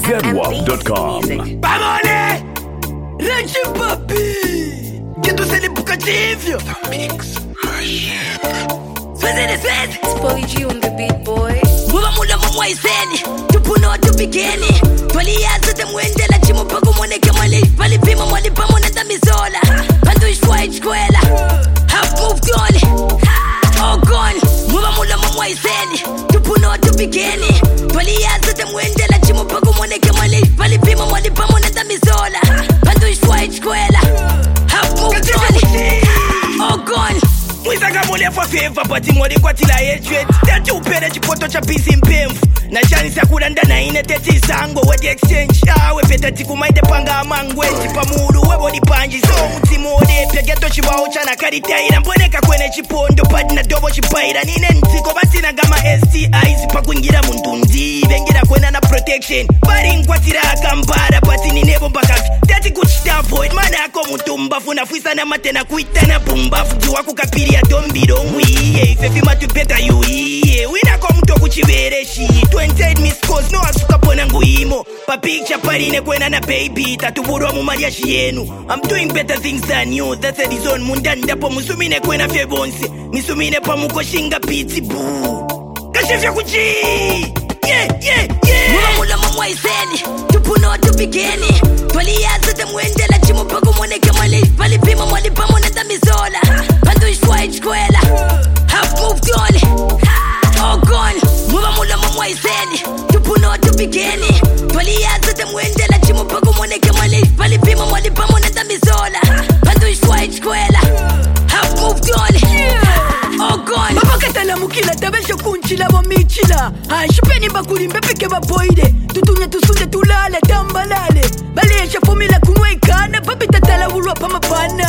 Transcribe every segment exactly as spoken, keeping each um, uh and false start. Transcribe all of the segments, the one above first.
zedwap dot com. Pamole! Reggie Papi! Que tu se lipuca tivio! The mix machine. Swizzy Swizzy! It's Polly G on the beat, boy. Muba mula mwa iseni tupuno tupigeni twaliyaza temwendela chimo pako moneke mali pali pima mali pamo na tamizola bantu ishwa ichkwela half move dole all gone muba mula mwa iseni tupuno tupigeni twaliyaza temwendela chimo pako moneke mali pali pima mali pamo na tamizola bantu ishwa ichkwela half move dole all gone. Mwisanga mole fa favor pati mole kwatila hatred tati upere chipoto cha peace mpemfu na chani sakulanda na ine teti sango we the exchange awe peta tikumaite panga amangwe chipamuru we body panji so mutimode pegeto chiwao chana karitaira mboneka kwene chipondo padi na dobo chipaira nine ntiko batina gama S T Is pakuingira mundundi vengira kwena na protection bari nkwatira akambara pati ninebo mbakafi tati kuchita avoid mana ako mutumba funa fuisa na matena kuitana bumba fujiwa kukapiri ya dombiro mwiye ifefima tupeta yuiye wina kwa mto kuchivere shi twenty-eight miss calls no asuka pona nguimo pa picture parine kwena na baby tatuburwa mu maria shienu I'm doing better things than you that's a reason mundanda po musumine kwena febonse misumine pa muko shinga piti boo kashefya kuchi yeah yeah yeah mula mula mwa iseni tupuno tupigeni twaliyaza temwendela chimo pako moneke mali pali pima mali pamo na tamizola bantu ishwa ichkwela half move dole all gone muba mula mwa iseni tupuno tupigeni twaliyaza temwendela chimo pako moneke mali pali pima mali pamo na tamizola bantu ishwa ichkwela half move dole all gone. Mapakatala mukila tabesho kunchila wa michila Shupeni bakulimbe peke baboide Tutunye tusunde tulale tambalale Balesha fumila kumwekana Papitatala ulwa pamapana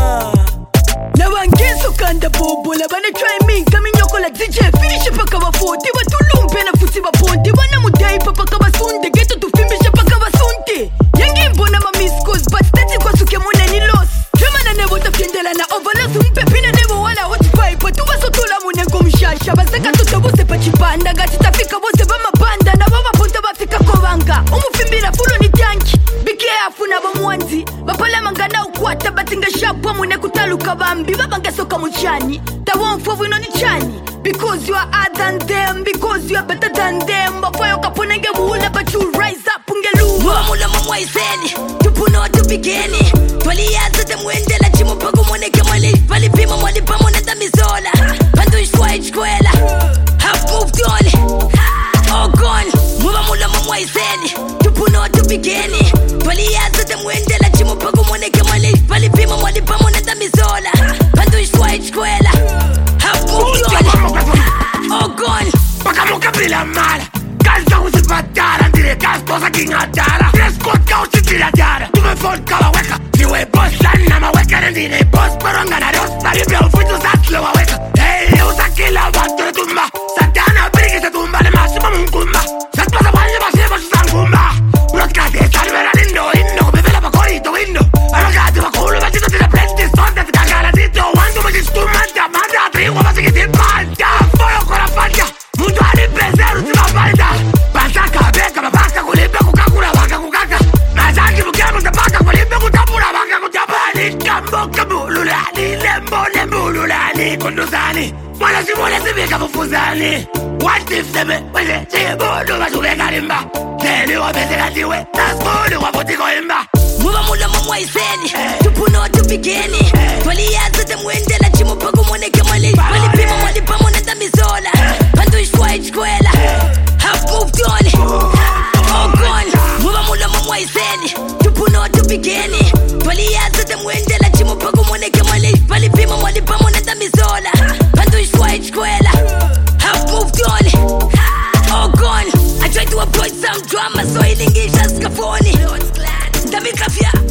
Lawangeso kanda bobo Labana try me Kaminyoko la D J Finish paka wafoti Watulumpe na fusi waponti Wana mudai paka wasunde Geto tufimbisha paka wasunte Yangimbo na mamiskos But stati kwa suke mune ni los Femana nebo tafiendela na overloss Umpe pina nebo wala hotify Patu waso tula mune kumshasha Basaka tutabose pachipanda Gati tafika bose bama banda Na baba ponta bafika kovanga Umufimbira fulo ni tanki Bike afu na bamwanzi Bapala mangana ukwata Batinga shapwa mune kutaluka bambi Babange soka mchani Tawa mfovu ino ni chani Because you are other than them Because you are better than them Bafoyo kaponenge muhula But you rise up ungelu Mwa mula mwa iseni Tupuno tupigeni twaliyaza temwendela chimo pako moneke mali pali pima mali pamo na tamizola bantu ishwa ichkwela half move dole all gone muba mula mwa iseni tupuno tupigeni twaliyaza temwendela chimo pako moneke mali pali pima mali pamo na tamizola bantu ishwa ichkwela half move dole all gone. Paka mukabila mala Kalsa usipatara Ndire kastosa kingatara Treskotka usitira jara Tume vodka wa weka Siwe boss sana maweka Nendine boss pero ngana dos Na biblia ufuitu satlo wa weka Hey usakila watu retumba Satana biriki se tumba Le masima mungumba Satpasa wanye baseba susangumba Broadcast salvera lindo Indo bebela pa corito indo Arrogati wa culo Bachito tira presti Sonda tika galatito Wandu majistumanta Manda trigo basikiti panta Foyo con la falta Mundo ali peseru tima falta Pasaka beka babaka kulipe kukakura baka kukaka Mazaki bukemu tabaka kulipe kutabura baka kutabani Kambo kabululani lembo lembululani Kunduzani Mwala si mwale si bika mufuzani What if seme Weze chige bodo basubeka limba Teni wapese katiwe Nasbulu wapotiko imba muba mula mwa iseni tupuno tupigeni twaliyaza temwendela chimo pako moneke mali pali pima mali pamo na tamizola bantu ishwa ichkwela half move dole all gone muba mula mwa iseni tupuno tupigeni twaliyaza temwendela chimo pako moneke mali pali pima mali pamo na tamizola bantu ishwa ichkwela half move dole all gone. I tried to avoid some drama so ilingisha skafoni Ndamikafya